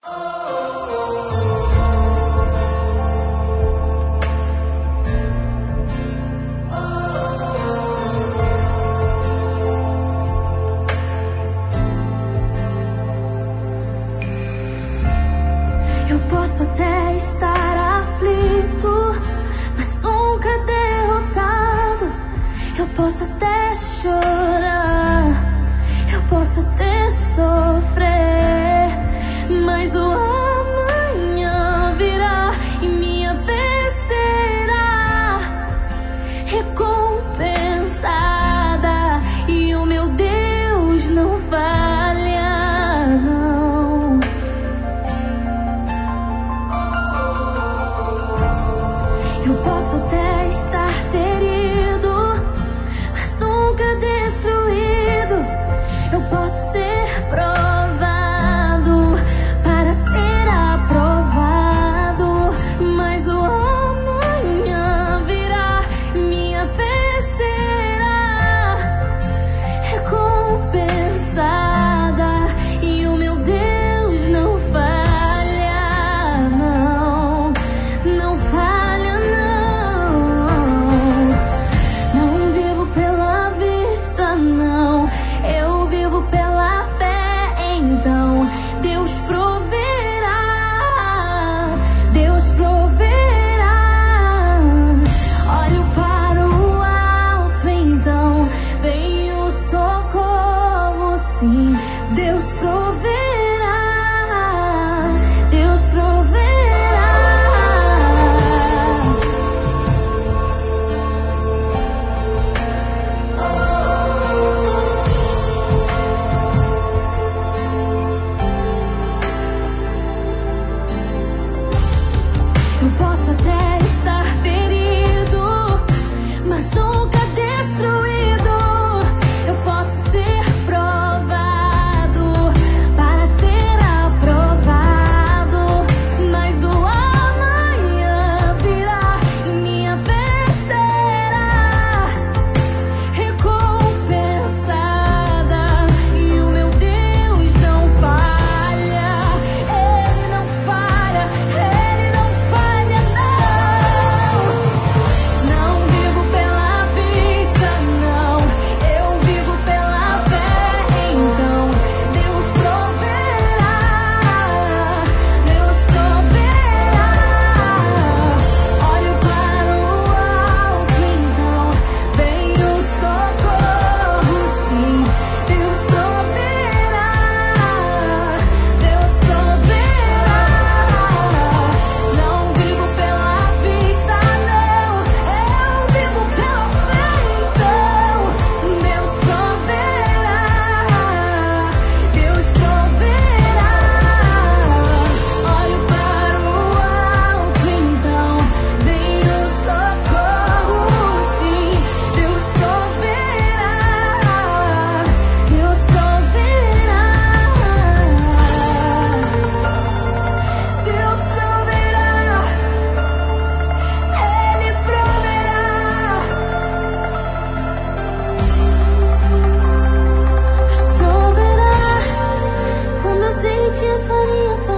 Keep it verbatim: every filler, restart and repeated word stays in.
Eu posso até estar aflito, mas nunca derrotado. Eu posso até chorar, eu posso até sofrer, mas o amanhã virá e minha vez será recompensada. E o meu Deus não falha, não. Eu posso até estar ferido, mas nunca destruído. Eu posso ser provado para ser aprovado, mas o amanhã virá, minha vez será recompensada. E o meu Deus não falha, não, não falha, não. Não vivo pela vista, não, eu vivo pela fé. Então Deus proverá, Deus proverá. Olho para o alto, então vem o socorro, sim. Deus proverá, Deus proverá. Eu posso até estar ferido, mas nunca destruído. Eu posso ser provado para ser aprovado, mas o amanhã virá e minha vez será recompensada. E o meu Deus não falha, Ele não falha, Ele não falha, não. Não vivo pela vista, não, eu vivo pela fé. Então Deus proverá, Deus proverá. Olho para o alto, então vem o socorro, sim. Deus proverá, Deus proverá. Não vivo pela vista, não, eu vivo pela fé. Então Deus proverá, Deus proverá. Olho para o alto, então vem o socorro, sim. Deus proverá, Deus proverá. Deus proverá, Ele proverá. Deus proverá. Quando azeite e farinha